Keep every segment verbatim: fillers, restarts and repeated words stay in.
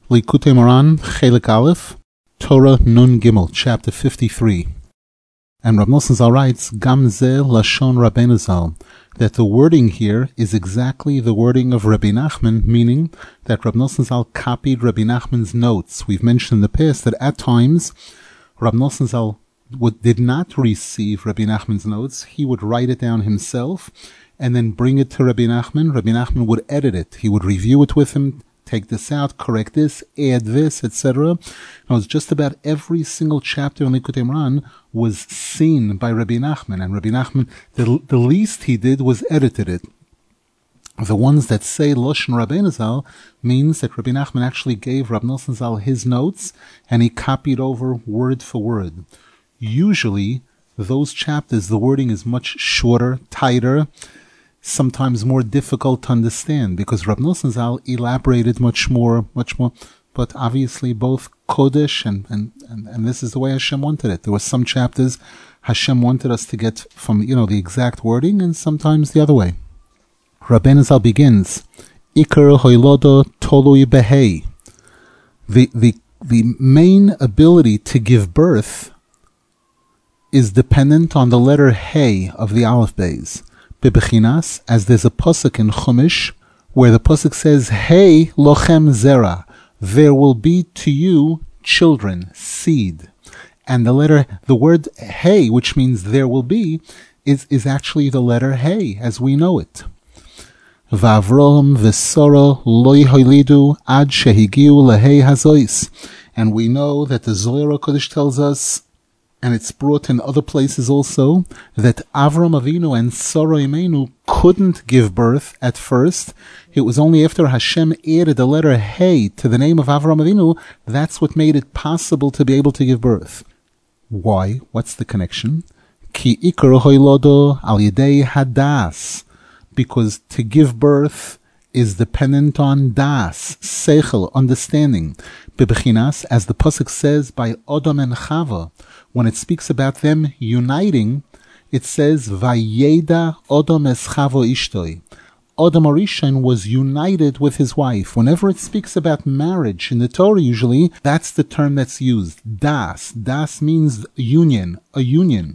Likutei Moran, Chelik Aleph, Torah Nun Gimel, chapter fifty-three. And Rav Nosson Zal writes, Gam ze Lashon Rabbeinu Zal, that the wording here is exactly the wording of Rabbi Nachman, meaning that Rav Nosson Zal copied Rabbi Nachman's notes. We've mentioned in the past that at times Rav Nosson Zal would, did not receive Rabbi Nachman's notes. He would write it down himself and then bring it to Rabbi Nachman. Rabbi Nachman would edit it. He would review it with him, take this out, correct this, add this, et cetera. It was just about every single chapter in Likutei Moran was seen by Rabbi Nachman, and Rabbi Nachman, the, the least he did was edited it. The ones that say Loshen Rabbeinu Zal means that Rabbi Nachman actually gave Rav Nosson Zal his notes, and he copied over word for word. Usually, those chapters, the wording is much shorter, tighter, sometimes more difficult to understand, because Rav Nosson Zal elaborated much more, much more. But obviously, both Kodesh and, and, and, and this is the way Hashem wanted it. There were some chapters Hashem wanted us to get from, you know, the exact wording, and sometimes the other way. Rabbeinu Zal begins, Iker hoilodo tolui behei. The, the, the main ability to give birth is dependent on the letter Hey of the Aleph Beis. Bebechinas, as there's a pasuk in Chumash, where the pasuk says, Hey lochem zera, there will be to you children, seed. And the letter, the word Hey, which means there will be, is, is actually the letter Hey, as we know it. V'Avraham v'Sara lo yholidu ad shehigiu lehei hazois. And we know that the Zohar HaKodesh tells us, and it's brought in other places also, that Avram Avinu and Sarah Imenu couldn't give birth at first. It was only after Hashem added the letter Hey to the name of Avram Avinu, that's what made it possible to be able to give birth. Why? What's the connection? Ki ikar hoilodo al yedei hadas. Because to give birth is dependent on das, seichel, understanding. Bebechinas, as the pasuk says by Adam and Chava, when it speaks about them uniting, it says, Vayeda Adam es Chava ishtoi. Adam Arishan was united with his wife. Whenever it speaks about marriage in the Torah, usually, that's the term that's used. Das. Das means union, a union.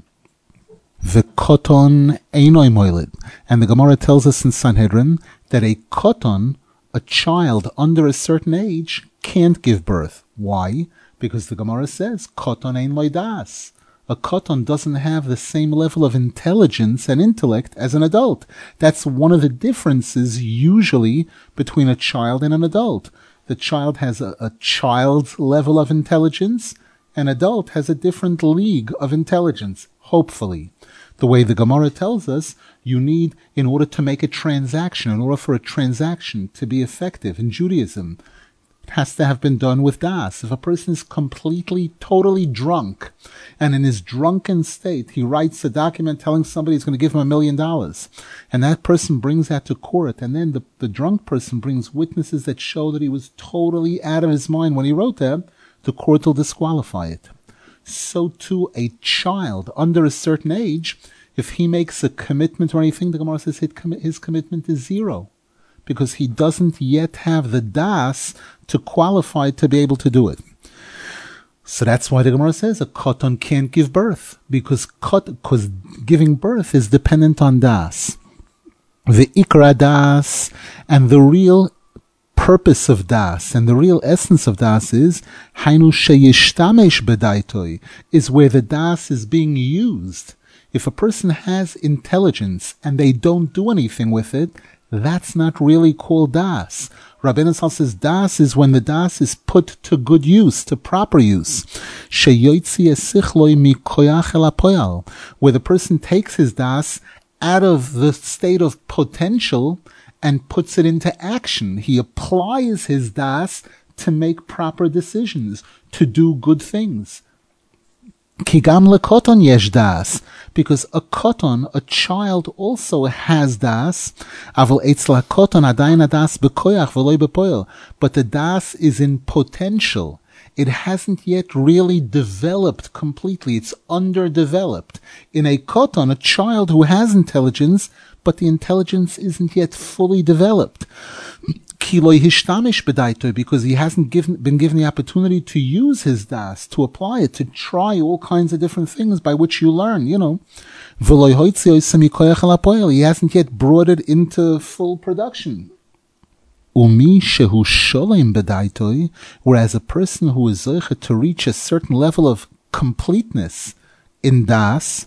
V'koton einoi moiled. And the Gemara tells us in Sanhedrin that a koton, a child under a certain age, can't give birth. Why? Because the Gemara says, koton ein lo das. A koton doesn't have the same level of intelligence and intellect as an adult. That's one of the differences usually between a child and an adult. The child has a, a child's level of intelligence. An adult has a different league of intelligence, hopefully. The way the Gemara tells us, you need, in order to make a transaction, in order for a transaction to be effective in Judaism, it has to have been done with das. If a person is completely, totally drunk, and in his drunken state, he writes a document telling somebody he's going to give him a million dollars, and that person brings that to court, and then the, the drunk person brings witnesses that show that he was totally out of his mind when he wrote that, the court will disqualify it. So too, a child under a certain age, if he makes a commitment or anything, the Gemara says his commitment is zero, because he doesn't yet have the das to qualify to be able to do it. So that's why the Gemara says a koton can't give birth, because because giving birth is dependent on das. The ikra das, and the real purpose of das and the real essence of das is hainu sheyishtamesh bedaitoi, is where the das is being used. If a person has intelligence and they don't do anything with it, that's not really called das. Rabbeinu Zal says das is when the das is put to good use, to proper use. Sheyoitzi esichloi mikoyach el hapoyal, where the person takes his das out of the state of potential and puts it into action. He applies his das to make proper decisions, to do good things. Kigam lekoton yesh das, because a koton, a child, also has das. Aval etzla koton adayin das bekoyach v'loy bepoil. But the das is in potential. It hasn't yet really developed completely. It's underdeveloped. In a koton, a child who has intelligence, but the intelligence isn't yet fully developed. Kiloi hishtamish bedaito, because he hasn't given, been given the opportunity to use his das, to apply it, to try all kinds of different things by which you learn, you know. He hasn't yet brought it into full production. Umi shehu sholem bedaitoi, whereas a person who is zoche to reach a certain level of completeness in das,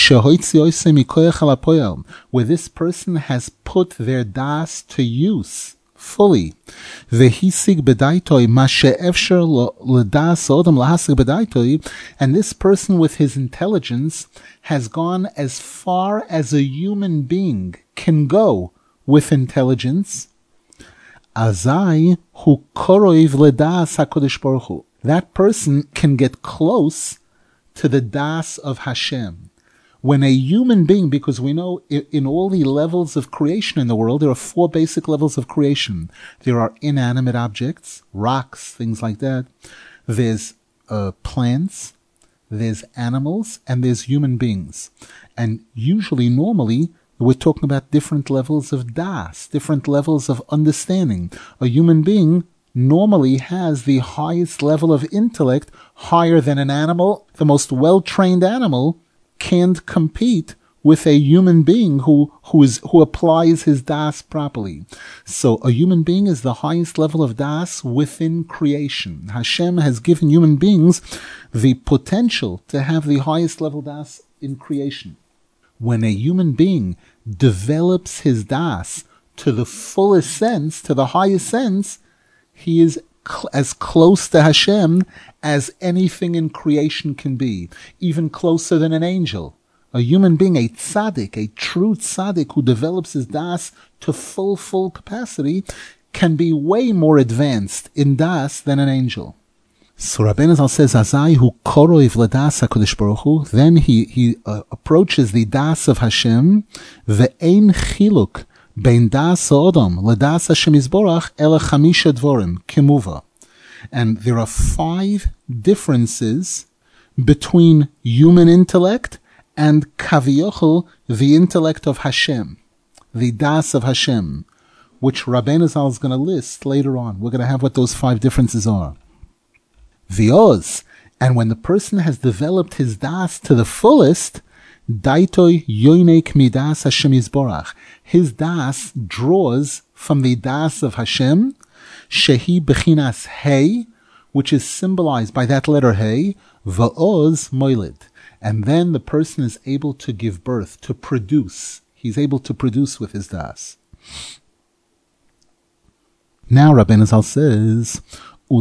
where this person has put their das to use fully, vehisig bedaitoi ma she'efsher ledas odom lahasig bedaitoi, and this person with his intelligence has gone as far as a human being can go with intelligence. Azai hu koroiv ledas HaKadosh Baruch Hu. That person can get close to the das of Hashem. When a human being, because we know in all the levels of creation in the world, there are four basic levels of creation. There are inanimate objects, rocks, things like that. There's uh, plants, there's animals, and there's human beings. And usually, normally, we're talking about different levels of das, different levels of understanding. A human being normally has the highest level of intellect, higher than an animal. The most well-trained animal can't compete with a human being who who is who applies his das properly. So a human being is the highest level of das within creation. Hashem has given human beings the potential to have the highest level das in creation. When a human being develops his das to the fullest sense, to the highest sense, he is cl- as close to Hashem as anything in creation can be, even closer than an angel. A human being, a tzaddik, a true tzaddik who develops his das to full, full capacity, can be way more advanced in das than an angel. So Rabbeinu Zal says, Azai hu koroiv ledas HaKadosh Baruch Hu, then he, he uh, approaches the das of Hashem, ve'ein chiluk bein das ha'odom ledas Hashem Yisborach ele chamisha dvorim, kemuva. And there are five differences between human intellect and kaviyochel, the intellect of Hashem, the das of Hashem, which Rabbeinu Zal is going to list later on. We're going to have what those five differences are. V'oz, and when the person has developed his das to the fullest, daitoi yoinek midas Hashem Yisborach, his das draws from the das of Hashem, shehi bechinas hey, which is symbolized by that letter hey, v'oz moilid, and then the person is able to give birth, to produce. He's able to produce with his das. Now Rabbeinu Zal says, if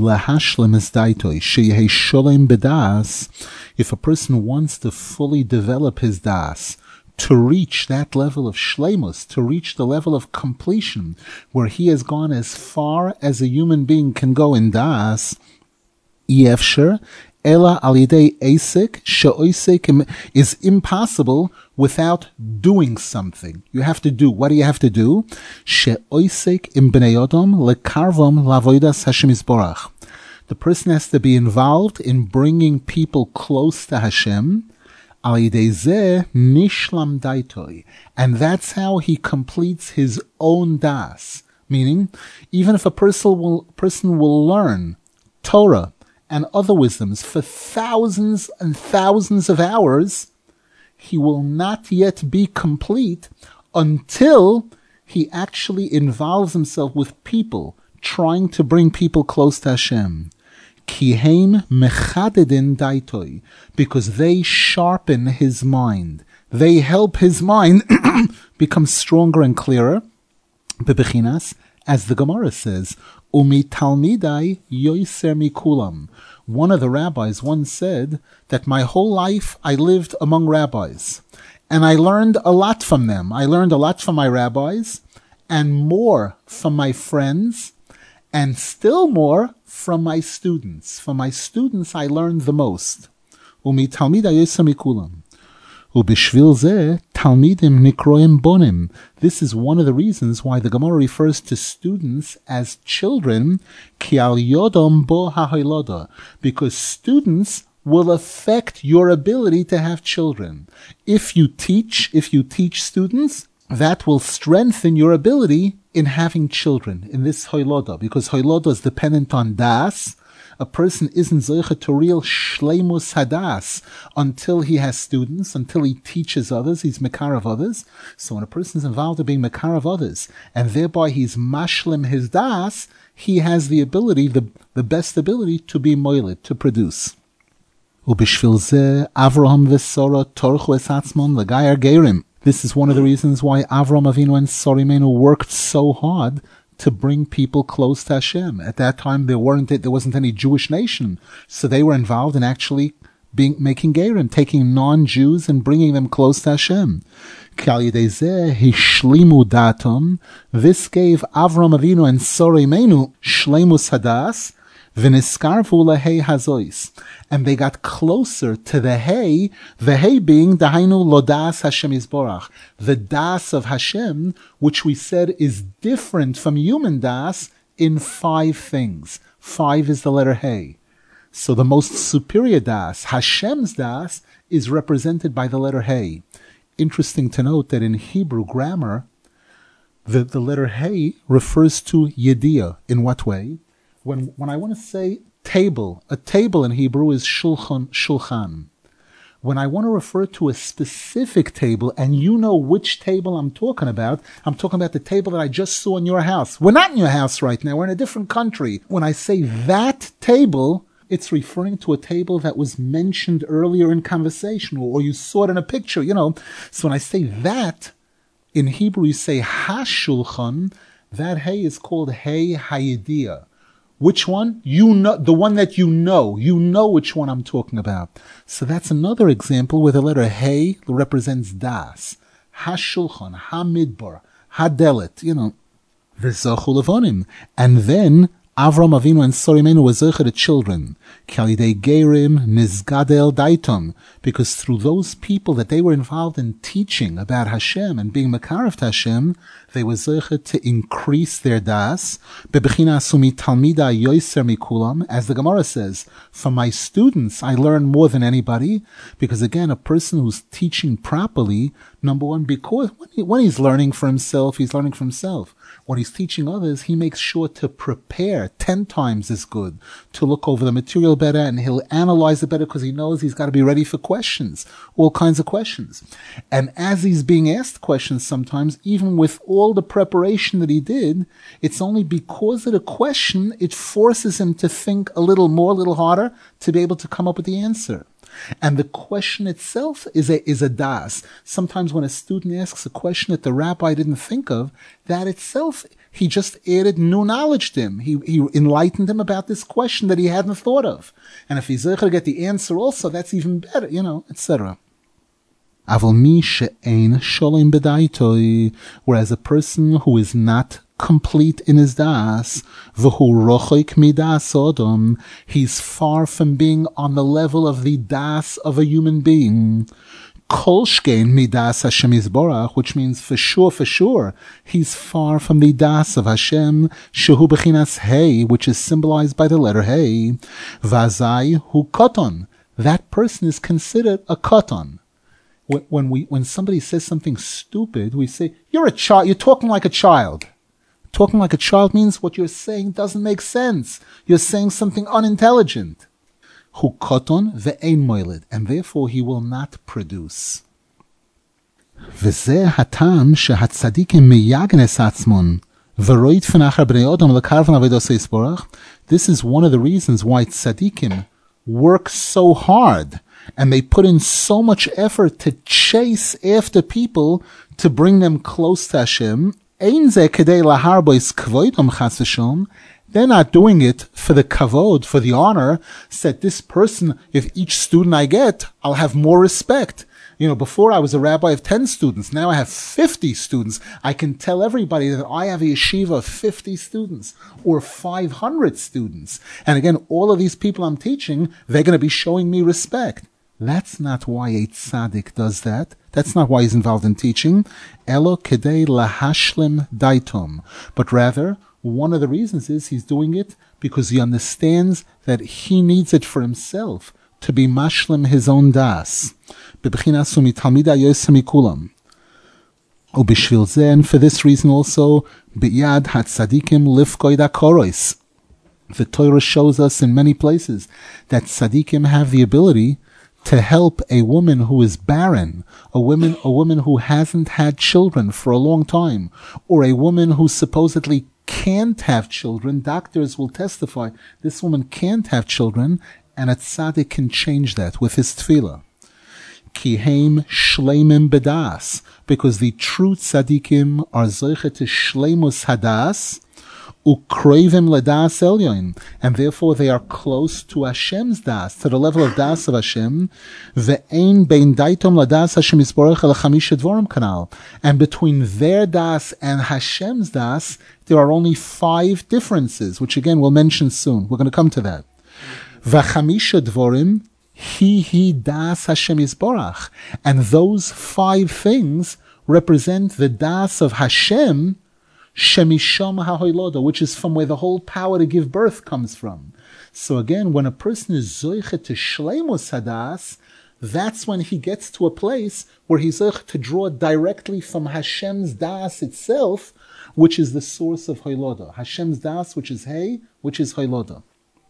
a person wants to fully develop his das, to reach that level of shleimus, to reach the level of completion, where he has gone as far as a human being can go in das, yefsher, ela alidei esek, she'oisek is impossible without doing something. You have to do. What do you have to do? She'oisek im bnei odom lekarvom lavodas Hashem Yisborach. The person has to be involved in bringing people close to Hashem. Alidei zeh nishlam daitoi, and that's how he completes his own das. Meaning, even if a person will person will learn Torah and other wisdoms for thousands and thousands of hours, he will not yet be complete until he actually involves himself with people, trying to bring people close to Hashem. Kiheim mechadedin daitoi, because they sharpen his mind. They help his mind become stronger and clearer. Bebechinas, as the Gemara says, Umi talmidai yoiser mikulam. One of the rabbis once said that my whole life I lived among rabbis, and I learned a lot from them. I learned a lot from my rabbis, and more from my friends, and still more from my students. From my students I learned the most. Umi talmidai yoiser mikulam. Ubishvil zeh talmidim nikroim bonim. This is one of the reasons why the Gemara refers to students as children, ki al yodom bo ha'hiloda, because students will affect your ability to have children. If you teach, if you teach students, that will strengthen your ability in having children, in this hoiloda, because hoiloda is dependent on das. A person isn't zoicha to real shleimus hadas until he has students, until he teaches others, he's mekar of others. So when a person is involved in being mekar of others, and thereby he's mashlim his das, he has the ability, the, the best ability to be moiled, to produce. Ubishvil zeh Avraham v'Sora torchu es atzmon l'gayar gerim. This is one of the reasons why Avram Avinu and Sora Imenu worked so hard to bring people close to Hashem. At that time, there weren't there wasn't any Jewish nation, so they were involved in actually being making gerim, taking non-Jews and bringing them close to Hashem. Hishlimu datum. This gave Avram Avinu and Sora Imenu shleimus hadas. V'niskarvu lahei hazois, and they got closer to the hay, the hay being dahainu lodas Hashem Yisborach, the das of Hashem, which we said is different from human das in five things. Five is the letter hay. So the most superior das, Hashem's das, is represented by the letter hay. Interesting to note that in Hebrew grammar, the, the letter hay refers to yediyah. In what way? When when I want to say table, a table in Hebrew is shulchan, shulchan. When I want to refer to a specific table, and you know which table I'm talking about, I'm talking about the table that I just saw in your house. We're not in your house right now. We're in a different country. When I say that table, it's referring to a table that was mentioned earlier in conversation, or you saw it in a picture, you know. So when I say that, in Hebrew you say ha-shulchan, that hay is called hay hayediyah. Which one? You know, the one that you know. You know which one I'm talking about. So that's another example where the letter Hey represents Das. Ha-shulchan, ha-midbar, ha-delet, you know. V'zochu levonim. And then Avram Avinu and Sora Imenu were zocher the children. Kalidei gerim nizgadel daitom. Because through those people that they were involved in teaching about Hashem and being makar of Hashem, they were zocher to increase their das. Bebechina asumi talmida yoiser mikulam. As the Gemara says, from my students I learn more than anybody. Because again, a person who's teaching properly, number one, because when, he, when he's learning for himself, he's learning for himself. When he's teaching others, he makes sure to prepare ten times as good, to look over the material better, and he'll analyze it better because he knows he's got to be ready for questions, all kinds of questions. And as he's being asked questions sometimes, even with all the preparation that he did, it's only because of the question, it forces him to think a little more, a little harder, to be able to come up with the answer. And the question itself is a is a das. Sometimes when a student asks a question that the rabbi didn't think of, that itself, he just added new knowledge to him. He he enlightened him about this question that he hadn't thought of. And if he's able to get the answer also, that's even better, you know, et cetera. Whereas a person who is not complete in his das, he's far from being on the level of the das of a human being. Kolshkein midas Hashem Yisborach, which means for sure, for sure, he's far from the das of Hashem, shehu bechinas hey, which is symbolized by the letter hey. Vazai hu koton. That person is considered a koton. When we, when somebody says something stupid, we say, you're a child, you're talking like a child. Talking like a child means what you're saying doesn't make sense. You're saying something unintelligent. Hu koton ve'ein moiled, and therefore he will not produce. V'zeh hatam shehatzadikim meyagnes atzmon v'roit fenachar bnei odom lekarvan avodos yisborach. This is one of the reasons why tzadikim work so hard, and they put in so much effort to chase after people to bring them close to Hashem. They're not doing it for the kavod, for the honor, said this person, if each student I get, I'll have more respect. You know, before I was a rabbi of ten students, now I have fifty students. I can tell everybody that I have a yeshiva of fifty students or five hundred students. And again, all of these people I'm teaching, they're going to be showing me respect. That's not why a tzaddik does that. That's not why he's involved in teaching. Elo kedei lahashlim daitom. But rather, one of the reasons is he's doing it because he understands that he needs it for himself to be mashlim his own das. Bebchinasu mitalmida yosem mikulam. Ubishvil zeh, and for this reason also, biyad hatzadikim lifkoid akorois. The Torah shows us in many places that tzadikim have the ability to help a woman who is barren, a woman, a woman who hasn't had children for a long time, or a woman who supposedly can't have children. Doctors will testify this woman can't have children, and a tzaddik can change that with his tefillah. Kiheim shleimim bedas, because the true tzaddikim are zoche to shleimus hadas, ukroivim ledas elyon, and therefore they are close to Hashem's das, to the level of das of Hashem. Ve'ein bein daitom ledas Hashem yisborach el chamisha dvorim kanal, and between their das and Hashem's das, there are only five differences, which again we'll mention soon. We're going to come to that. V'chamisha dvorim Hi hi das Hashem yisborach, and those five things represent the das of Hashem, shemisham ha'hoiloda, which is from where the whole power to give birth comes from. So again, when a person is zoiche to shleimus hadas, that's when he gets to a place where he's zoiche to draw directly from Hashem's das itself, which is the source of hoiloda. Hashem's das, which is hey, which is hoiloda.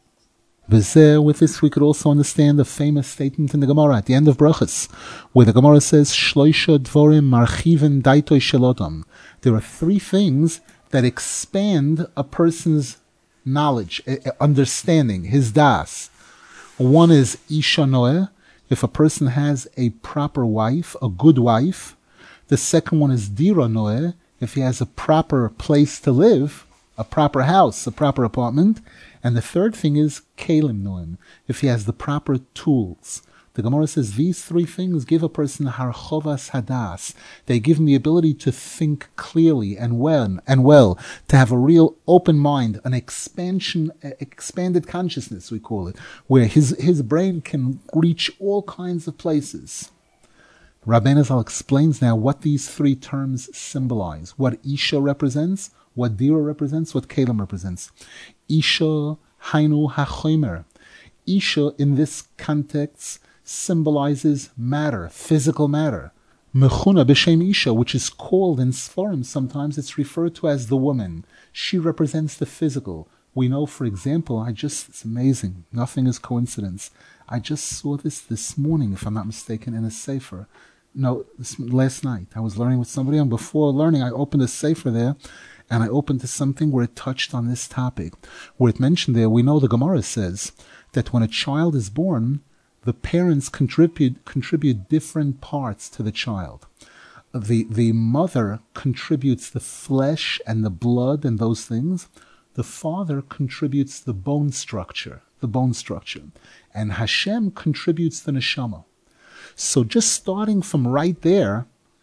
With this, we could also understand the famous statement in the Gemara at the end of Brachos, where the Gemara says, Shloisha dvorim marchiven daitoi shelodam. There are three things that expand a person's knowledge, understanding, his das. One is isha noeh, if a person has a proper wife, a good wife. The second one is dira noeh, if he has a proper place to live, a proper house, a proper apartment. And the third thing is kelim noem, if he has the proper tools. The Gemara says these three things give a person harchovas hadas. They give him the ability to think clearly and well, and well, to have a real open mind, an expansion, expanded consciousness, we call it, where his, his brain can reach all kinds of places. Rabbeinu Zal explains now what these three terms symbolize, what Isha represents, what Dira represents, what Kelim represents. Isha hainu hachomer. Isha in this context symbolizes matter, physical matter. Mechuna b'shem Isha, which is called in Sforim, sometimes it's referred to as the woman. She represents the physical. We know, for example, I just, it's amazing, nothing is coincidence. I just saw this this morning, if I'm not mistaken, in a sefer. No, this, last night. I was learning with somebody, and before learning, I opened a sefer there, and I opened to something where it touched on this topic. Where it mentioned there, we know the Gemara says that when a child is born, the parents contribute contribute different parts to the child. The, the mother contributes the flesh and the blood and those things. The father contributes the bone structure, the bone structure. And Hashem contributes the neshama. So just starting from right there,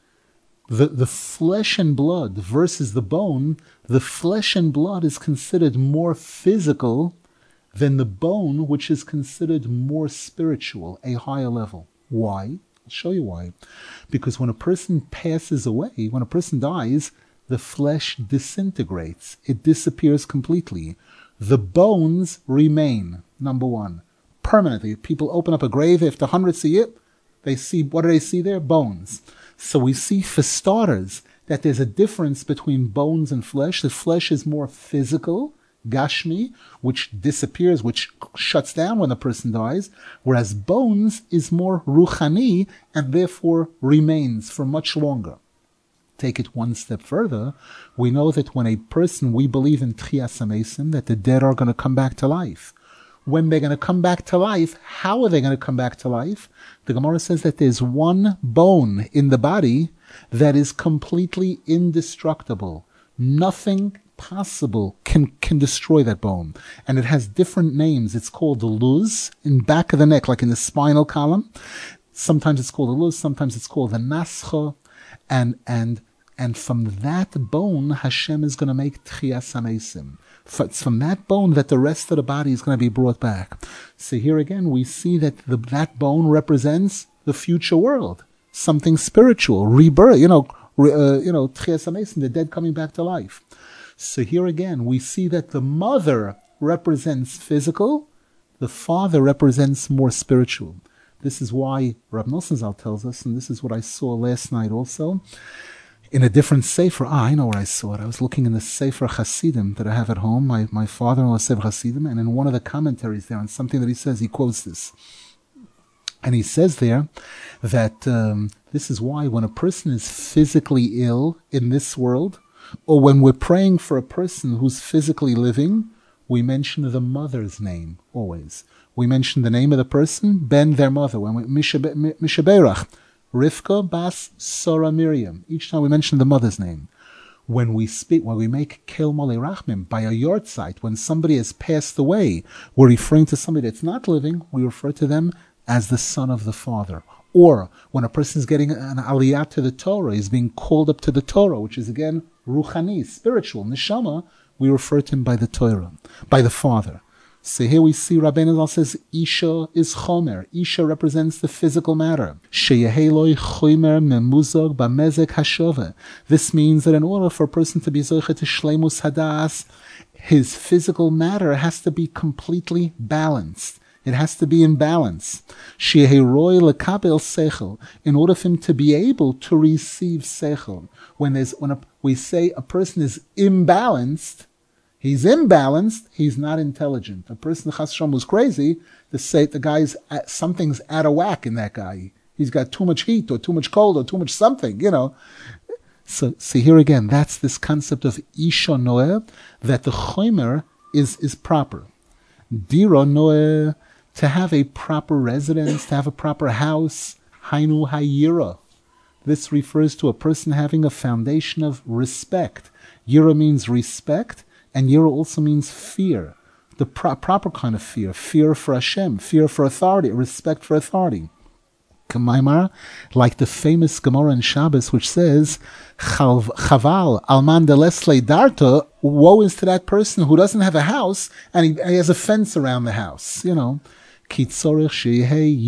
the, the flesh and blood versus the bone, the flesh and blood is considered more physical than the bone, which is considered more spiritual, a higher level. Why? I'll show you why. Because when a person passes away, when a person dies, the flesh disintegrates. It disappears completely. The bones remain, number one, permanently. People open up a grave after hundreds of years, they see, what do they see there? Bones. So we see, for starters, that there's a difference between bones and flesh. The flesh is more physical, gashmi, which disappears, which shuts down when a person dies, whereas bones is more ruchani and therefore remains for much longer. Take it one step further, we know that when a person, we believe in Tchias HaMesim, that the dead are going to come back to life. When they're going to come back to life, how are they going to come back to life? The Gemara says that there's one bone in the body that is completely indestructible. Nothing possible can, can destroy that bone. And it has different names. It's called the luz, in back of the neck, like in the spinal column. Sometimes it's called the luz, sometimes it's called the nascha. And, and, and from that bone, Hashem is going to make Tchias HaMesim. It's from that bone that the rest of the body is going to be brought back. So here again, we see that the, that bone represents the future world, something spiritual, rebirth, you know, re, uh, you know, Tchias HaMesim, the dead coming back to life. So here again, we see that the mother represents physical, the father represents more spiritual. This is why Rab Nosson Zal tells us, and this is what I saw last night also, In a different Sefer, ah, I know where I saw it. I was looking in the Sefer Hasidim that I have at home. My, my father-in-law Sefer Hasidim, and in one of the commentaries there on something that he says, he quotes this. And he says there that um, this is why when a person is physically ill in this world, or when we're praying for a person who's physically living, we mention the mother's name always. We mention the name of the person, ben their mother. When we Mishaberach, Rivka bas Sora Miriam. Each time we mention the mother's name. When we speak, when we make Kel Mole Rachmim by a yard site, when somebody has passed away, we're referring to somebody that's not living, we refer to them as the son of the father. Or when a person is getting an aliyah to the Torah, is being called up to the Torah, which is again ruchani, spiritual, neshama, we refer to him by the Torah, by the father. So here we see Rabbeinu Zal says, Isha is chomer. Isha represents the physical matter. Sheyeheloi chomer memuzog bamezek hashove. This means that in order for a person to be zoche to shleimus hadas, his physical matter has to be completely balanced. It has to be in balance. Sheyeheroi lekabel sechel. In order for him to be able to receive sechel. When there's, when a, we say a person is imbalanced, he's imbalanced, he's not intelligent. A person, Chas Shalom, who's crazy, to say the guy's, at, something's out of whack in that guy. He's got too much heat, or too much cold, or too much something, you know. So, see here again, that's this concept of Isha Noeh, that the Chomer is, is proper. Dira Noeh, to have a proper residence, to have a proper house, Hainu Hayira. This refers to a person having a foundation of respect. Yira means respect, and Yira also means fear. The pro- proper kind of fear. Fear for Hashem, fear for authority, respect for authority. Kamaimar, like the famous Gemara in Shabbos, which says, Chaval, Alman de Lesle Darta, woe is to that person who doesn't have a house, and he, he has a fence around the house, you know. Because the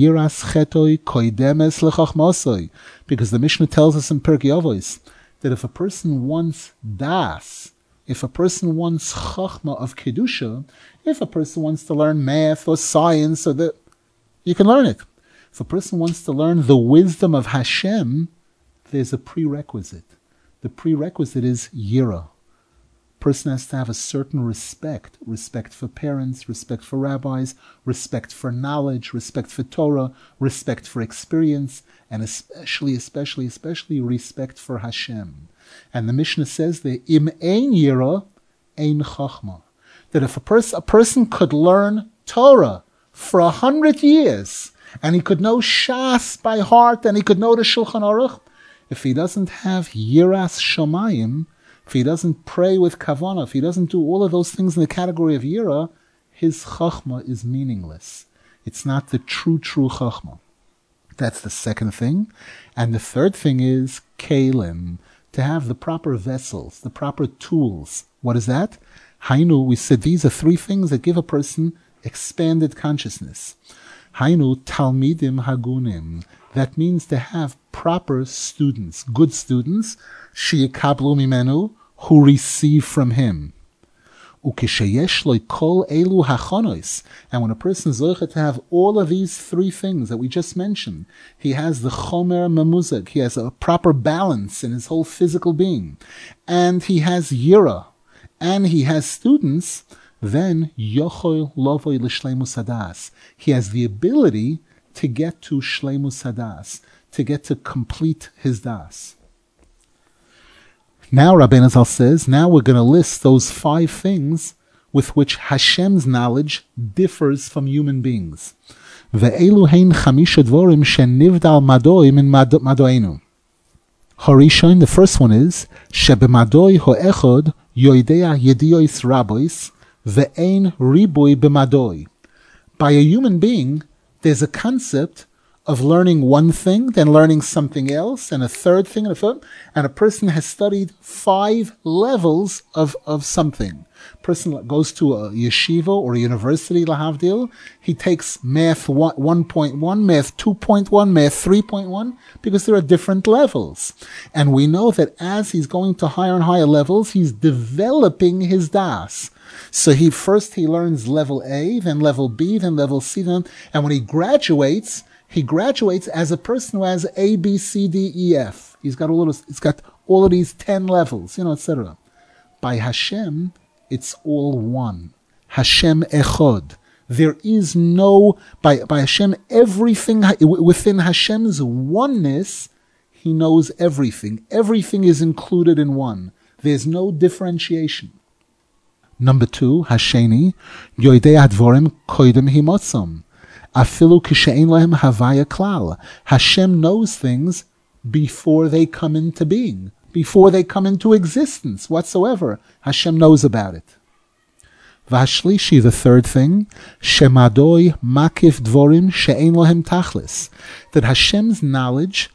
Mishnah tells us in Pirkei Avos that if a person wants das, if a person wants chachma of kedusha, if a person wants to learn math or science, or the, you can learn it. If a person wants to learn the wisdom of Hashem, there's a prerequisite. The prerequisite is yira. Person has to have a certain respect, respect for parents, respect for rabbis, respect for knowledge, respect for Torah, respect for experience, and especially, especially, especially respect for Hashem. And the Mishnah says that im ein yira, ein chachma. That if a, pers- a person could learn Torah for a hundred years, and he could know Shas by heart, and he could know the Shulchan Aruch, if he doesn't have yiras shamayim, if he doesn't pray with kavanah, if he doesn't do all of those things in the category of yira, his chachma is meaningless. It's not the true, true chachma. That's the second thing. And the third thing is kelim, to have the proper vessels, the proper tools. What is that? Hainu, we said these are three things that give a person expanded consciousness. Hainu talmidim hagunim. That means to have proper students, good students, sheyikablu mimenu, who receive from him. Ukesheyesh lo kol elu hachonos. And when a person is zoche to have all of these three things that we just mentioned, he has the chomer memuzag, he has a proper balance in his whole physical being, and he has yira, and he has students, then yochol lovoy l'shleimus hadas. He has the ability to get to shleimus hadas, to get to complete his das. Now Rabbeinu Zal says, now we're going to list those five things with which Hashem's knowledge differs from human beings. Ve'elu hein chamisha dvorim shenivdal madoi min madoinu. Harishon, the first one is, shebemadoi ho'echod yoidea yediois rabois ve'ein riboi b'madoi. By a human being, there's a concept of learning one thing, then learning something else, and a third thing, and a fourth, and a person has studied five levels of, of something. A person goes to a yeshiva or a university, lahavdil, he takes math one point one, math two point one, math three point one, because there are different levels. And we know that as he's going to higher and higher levels, he's developing his das. So he first he learns level A, then level B, then level C, then, and when he graduates, he graduates as a person who has A, B, C, D, E, F. He's got a little, it's got all of these ten levels, you know, et cetera. By Hashem, it's all one. Hashem Echad. There is no, by, by Hashem, everything, within Hashem's oneness, He knows everything. Everything is included in one. There's no differentiation. Number two, Hasheni, Yoidei Advorim Koidem Himotzom. Afilu Kishein Lahem Havaya Klal. Hashem knows things before they come into being, before they come into existence whatsoever. Hashem knows about it. Vashlishi, the third thing, Shemadoi Makif Dvorim She'ein Lahem Tachlis. That Hashem's knowledge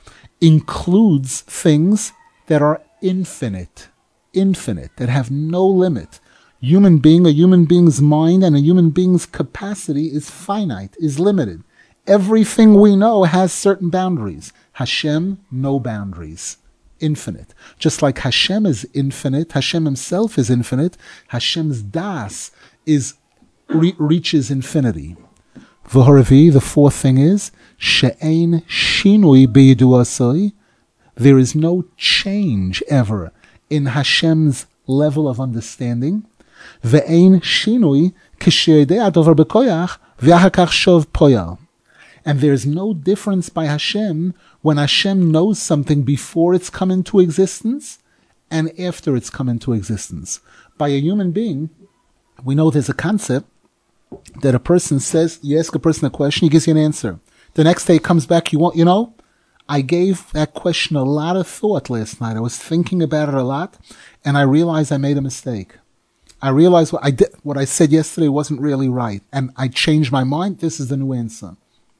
includes things that are infinite, infinite, that have no limit. Human being, a human being's mind and a human being's capacity is finite, is limited. Everything we know has certain boundaries. Hashem, no boundaries. Infinite. Just like Hashem is infinite, Hashem himself is infinite, Hashem's das is re- reaches infinity. V'horavi, the fourth thing is, she'ein shinui b'yiduasoi. There is no change ever in Hashem's level of understanding. Ve'ein shinui k'she'yodei adover b'koyach v'achakach shov poyal. And there's no difference by Hashem when Hashem knows something before it's come into existence and after it's come into existence. By a human being, we know there's a concept that a person says, you ask a person a question, he gives you an answer. The next day he comes back, you want, you know, I gave that question a lot of thought last night. I was thinking about it a lot, and I realized I made a mistake. I realized what I did, what I said yesterday wasn't really right, and I changed my mind. This is the new answer.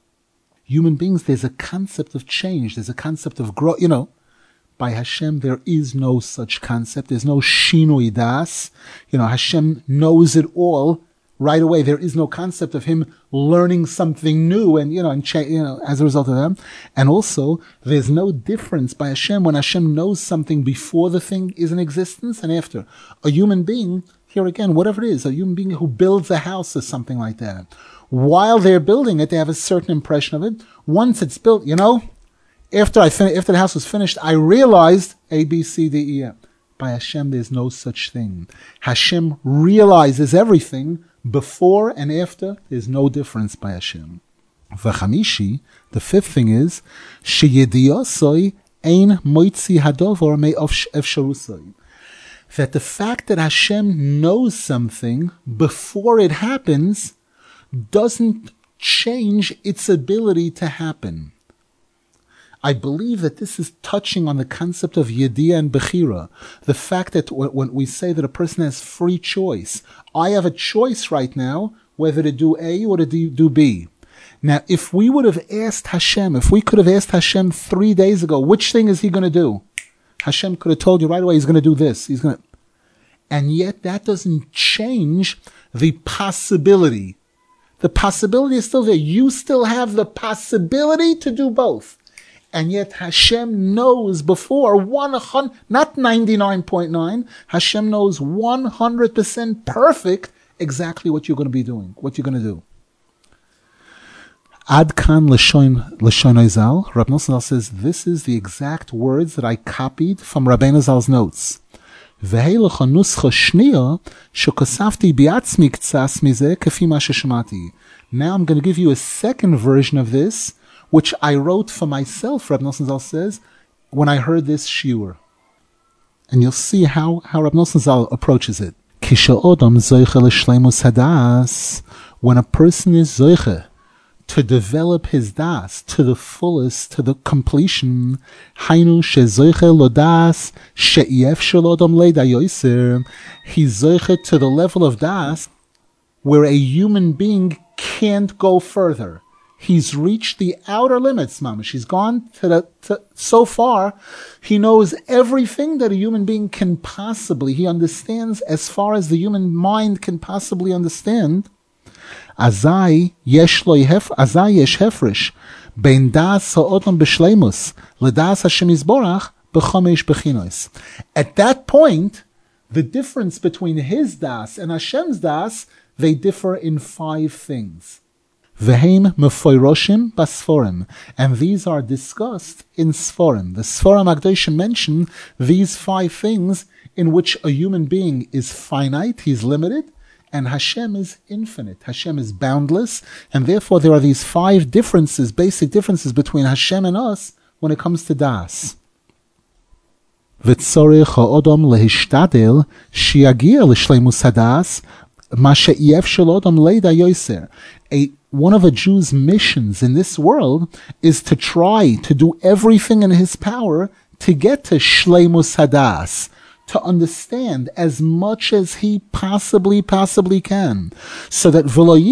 Human beings, there's a concept of change. There's a concept of growth. You know, by Hashem, there is no such concept. There's no shinui das. You know, Hashem knows it all right away. There is no concept of Him learning something new and, you know, and cha- you know, as a result of that. And also, there's no difference by Hashem when Hashem knows something before the thing is in existence and after. A human being, here again, whatever it is, a human being who builds a house or something like that. While they're building it, they have a certain impression of it. Once it's built, you know, after I fin- after the house was finished, I realized A, B, C, D, E, F. By Hashem, there's no such thing. Hashem realizes everything before and after. There's no difference by Hashem. V'chamishi, the fifth thing is, sheyediyosoi ein moitzi hadovor me efsharusoi. That the fact that Hashem knows something before it happens doesn't change its ability to happen. I believe that this is touching on the concept of Yediyah and Bechira. The fact that when we say that a person has free choice, I have a choice right now whether to do A or to do B. Now, if we would have asked Hashem, if we could have asked Hashem three days ago, which thing is He going to do? Hashem could have told you right away He's going to do this. He's going to, and yet that doesn't change the possibility. The possibility is still there. You still have the possibility to do both. And yet Hashem knows before one hundred, not ninety-nine point nine, Hashem knows one hundred percent perfect exactly what you're going to be doing, what you're going to do. Ad kan l'shon Zal, Rab Nosson Zal says, this is the exact words that I copied from Rabbeinu Zal's notes. Now I'm going to give you a second version of this, which I wrote for myself, Rab Nosson Zal says, when I heard this shiur. And you'll see how, how Rab Nosson Zal approaches it. When a person is zoiche to develop his das to the fullest, to the completion, Hainu shezoiche lo das she'ef shel adam leida yoser, he's zoiche to the level of das where a human being can't go further. He's reached the outer limits, mamash. He's gone to the, to, so far, he knows everything that a human being can possibly, he understands as far as the human mind can possibly understand. Azai yesh lo hef, azai yesh hefresh, bein das ha'otam b'shleimus, ledas Hashem yizborach, b'chomesh b'chinos. At that point, the difference between his das and Hashem's das, they differ in five things. Veheim mefoiroshim basforim, and these are discussed in Sforim. The Sforim Akdoshim mention these five things in which a human being is finite, he's limited, and Hashem is infinite. Hashem is boundless, and therefore there are these five differences, basic differences between Hashem and us when it comes to Das. V'tzorech ha'odom lehishtadel shiagia l'shleimus hadas ma she'iev shel odom leida yoser. A One of a Jew's missions in this world is to try to do everything in his power to get to Shleimus Hadas, to understand as much as he possibly, possibly can, so that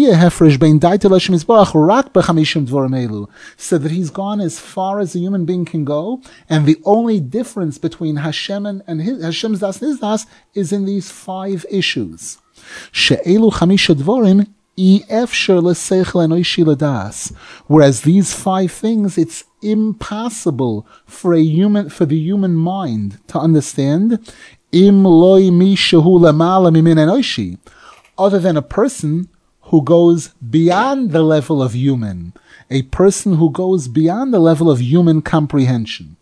so that he's gone as far as a human being can go, and the only difference between Hashem and, and his, Hashem's Das and his Das is in these five issues. She'elu chamisha dvorim whereas these five things, it's impossible for a human, for the human mind to understand, other than a person who goes beyond the level of human, a person who goes beyond the level of human comprehension.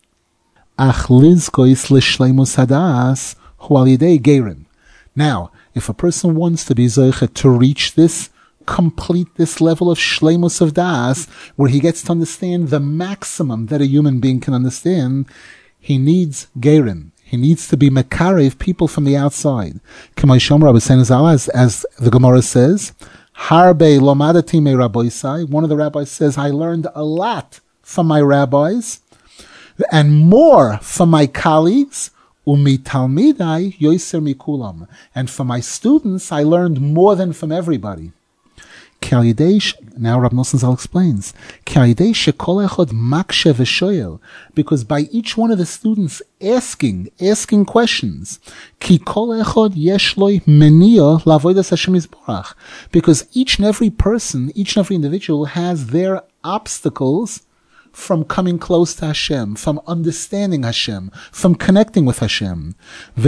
Now, if a person wants to be Zoche to reach this, complete this level of Shleimus of Das, where he gets to understand the maximum that a human being can understand, he needs Gerim. He needs to be Mekarev, people from the outside. As, as the Gemara says, Harbe Lomadati me Rabboisai, one of the rabbis says, I learned a lot from my rabbis, and more from my colleagues, Umi talmidai yoser mikulam, and for my students, I learned more than from everybody. Now Rab Nosson Zal explains, because by each one of the students asking, asking questions, because each and every person, each and every individual has their obstacles from coming close to Hashem, from understanding Hashem, from connecting with Hashem. And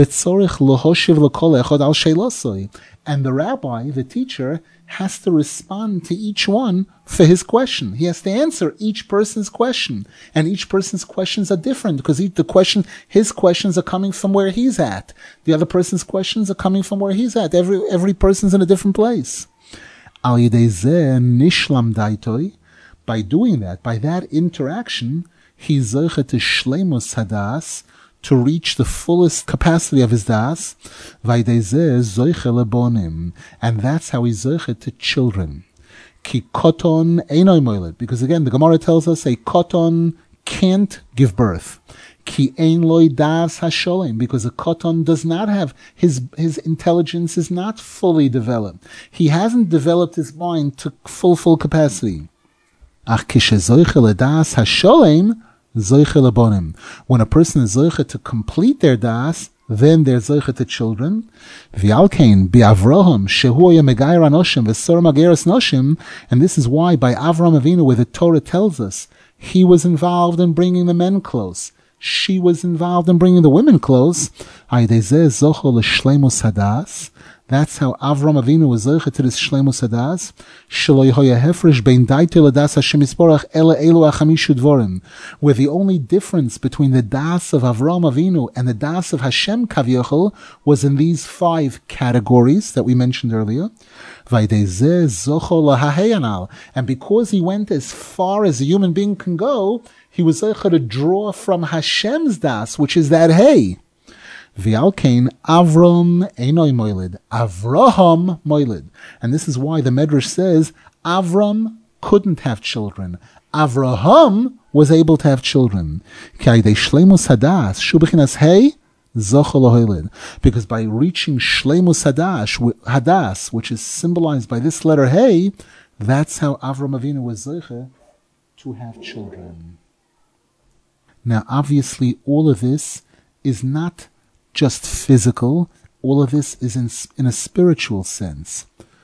the rabbi, the teacher, has to respond to each one for his question. He has to answer each person's question. And each person's questions are different because the question, his questions are coming from where he's at. The other person's questions are coming from where he's at. Every, every person's in a different place. Al yedei zeh nishlam daitoi. By doing that, by that interaction, he's zoche to shleimus hadas, to reach the fullest capacity of his das, vaydezeh zoche lebonim, and that's how he's zoche to children. Ki koton einoi moiled, because again, the Gemara tells us a koton can't give birth. Ki ein loy das hasholem, because a koton does not have, his his intelligence is not fully developed. He hasn't developed his mind to full, full capacity. Ach kishe zoiche ledas hasholem, zoiche lebonim. When a person is zoiche to complete their das, then they're zoiche to children. V'alkein bi'Avraham shehu oya megayer anoshim v'sor mageres noshim, and this is why by Avram Avinu, where the Torah tells us he was involved in bringing the men close, she was involved in bringing the women close. Aydezeh zocho l'shleimus hadas. That's how Avram Avinu was zoche to this shleimus hadas. Shelo yehoya hefresh bein daite ledas Hashem yisborach ele elu achamishu dvorim, where the only difference between the das of Avram Avinu and the das of Hashem Kavyochel was in these five categories that we mentioned earlier. Vaydezeh zocho lahaheyanal, and because he went as far as a human being can go, he was zoche to draw from Hashem's das, which is that hey. V'alkein Avram einoi moiled, Avraham moiled. And this is why the Medrash says Avram couldn't have children. Avraham was able to have children. K'ayidei shleimus hadas, shu b'chinas hey, zocho lohoiled. Because by reaching shleimus hadas, hadas, which is symbolized by this letter hey, that's how Avram Avinu was zoche to have children. Now obviously all of this is not just physical, all of this is in, in a spiritual sense.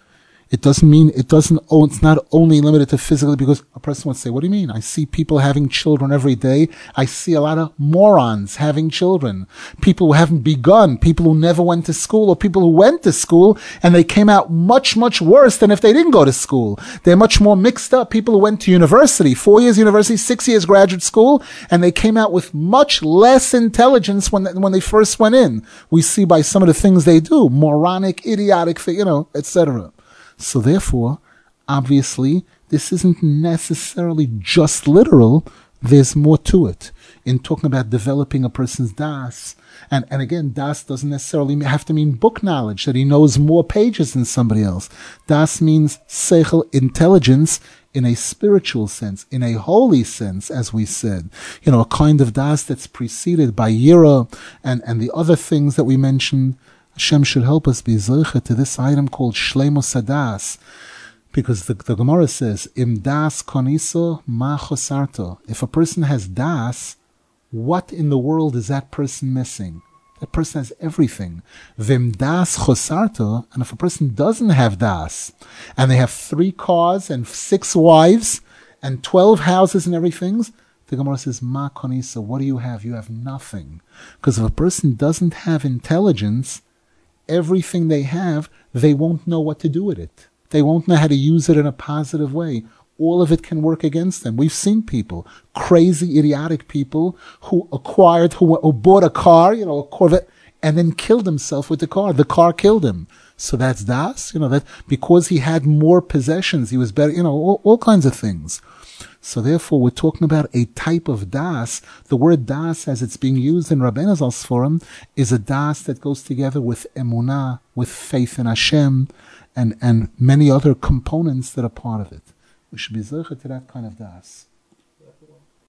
It doesn't mean, it doesn't, oh, it's not only limited to physically, because a person would say, what do you mean? I see people having children every day. I see a lot of morons having children. People who haven't begun, people who never went to school, or people who went to school and they came out much, much worse than if they didn't go to school. They're much more mixed up. People who went to university, four years university, six years graduate school, and they came out with much less intelligence when, when they first went in. We see by some of the things they do, moronic, idiotic, you know, et cetera. So therefore, obviously, this isn't necessarily just literal. There's more to it. In talking about developing a person's das, and, and again, das doesn't necessarily have to mean book knowledge, that he knows more pages than somebody else. Das means seichel, intelligence, in a spiritual sense, in a holy sense, as we said. You know, a kind of das that's preceded by yira, and, and the other things that we mentioned. Hashem should help us be zeicha to this item called Shleimus Hadas, because the, the Gemara says, Im das koniso ma chosarto. If a person has das, what in the world is that person missing? That person has everything. Vim das chosarto, and if a person doesn't have das, and they have three cars and six wives and twelve houses and everything, the Gemara says, ma koniso, what do you have? You have nothing. Because if a person doesn't have intelligence, everything they have, they won't know what to do with it. They won't know how to use it in a positive way. All of it can work against them. We've seen people, crazy, idiotic people who acquired, who, who bought a car, you know, a Corvette, and then killed himself with the car. The car killed him. So that's das, you know, that because he had more possessions, he was better, you know, all, all kinds of things. So therefore, we're talking about a type of das. The word das, as it's being used in Rabbeinu Zal's forum, is a das that goes together with emunah, with faith in Hashem, and, and many other components that are part of it. We should be zeicha to that kind of das.